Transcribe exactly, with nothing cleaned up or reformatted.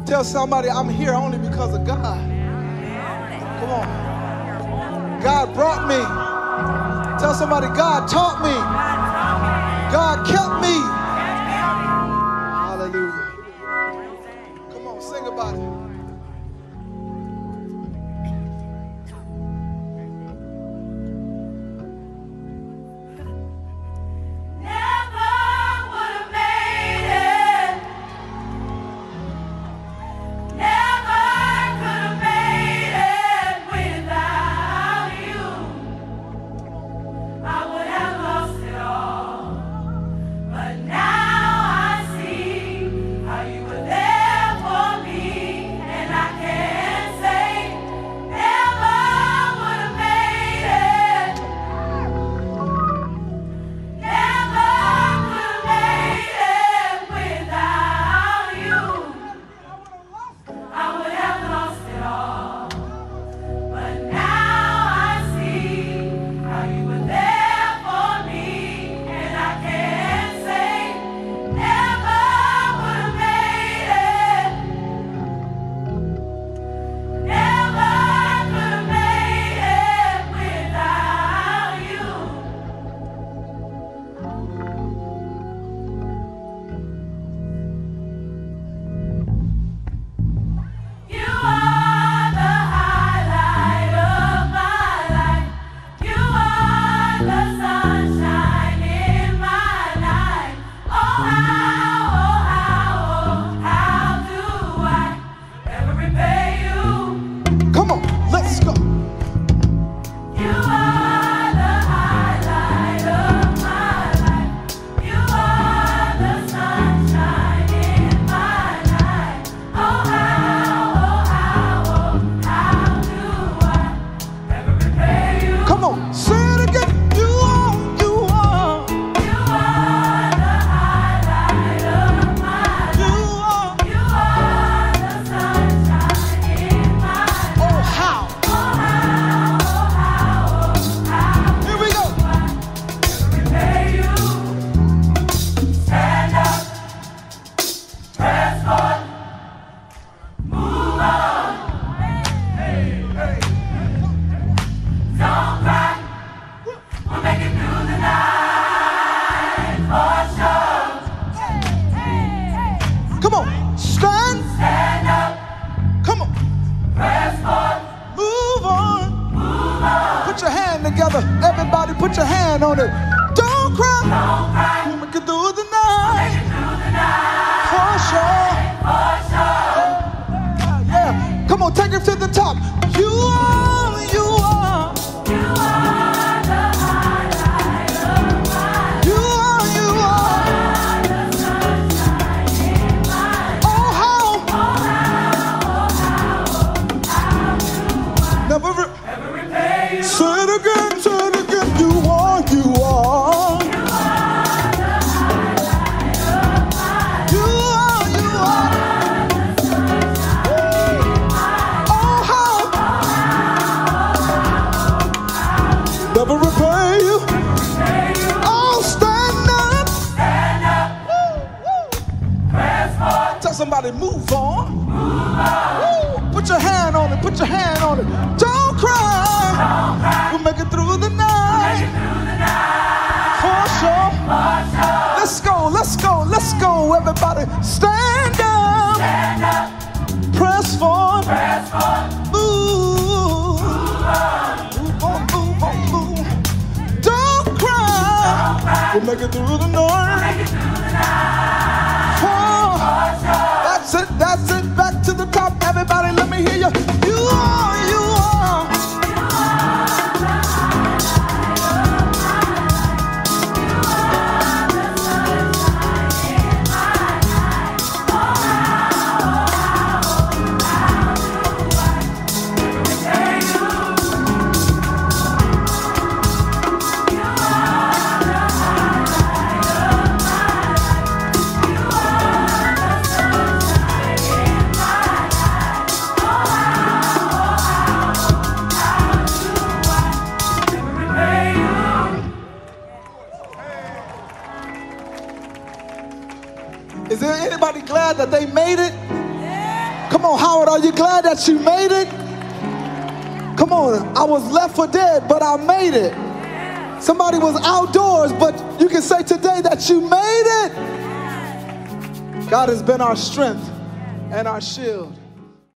Tell somebody I'm here only because of God. Come on. God brought me. Tell somebody God taught me. God kept me. Hallelujah. Come on, sing about it. Everybody put your hand on it. Don't cry. Don't cry. We'll make it through the night. We'll make it through the night. For sure. For sure. Yeah, yeah. Come on, take it to the top. You are, you are. You are the highlight of my life. You are, you are. You are the sunshine in my life. Oh, how. Oh, how. Oh, how. How do I never, re- never repay you. Say it again, say it again. You are, you are. You are the highlight of my life. You are, you are. The sunshine in my life. Oh, how. Oh, how. Never repay you. Oh, stand up. Stand up. Woo, woo. Press forward. Tell somebody, move on. Move on. Woo. Put your hand on it. Put your hand on it. Don't cry. Don't cry. We'll make it through the night. We'll make it through the night. For sure. For sure. Let's go. Let's go. Let's go. Everybody, stand up. Stand up. Press forward. Press forward. Move. Move on. Move on. Move on. Move. Don't cry. Don't cry. We'll make it through the night. We'll make it through the night. For, For sure. That's it. That's it. Back to the top. Everybody, let me hear you. You are. You are. Is there anybody glad that they made it? Yeah. Come on, Howard, are you glad that you made it? Come on, I was left for dead, but I made it. Somebody was outdoors, but you can say today that you made it. God has been our strength and our shield.